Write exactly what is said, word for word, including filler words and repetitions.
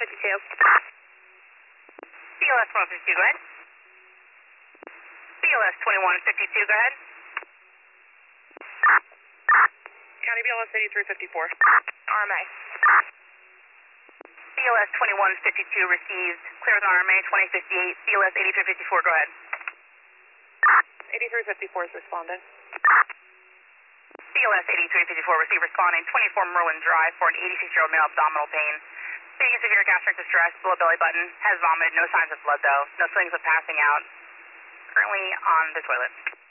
fifty-two. B L S twenty-one fifty-two, go ahead. B L S twenty-one fifty-two, go ahead. County B L S eighty-three fifty-four. R M A. B L S twenty-one fifty-two received. Clear with R M A twenty fifty-eight. B L S eighty-three fifty-four, go ahead. eighty-three fifty-four is responding. B L S eighty-three fifty-four received responding. twenty-four Merlin Drive for an eighty-six-year-old male abdominal pain. Being severe gastric distress, below belly button, has vomited, no signs of blood though, no swings of passing out. Currently on the toilet.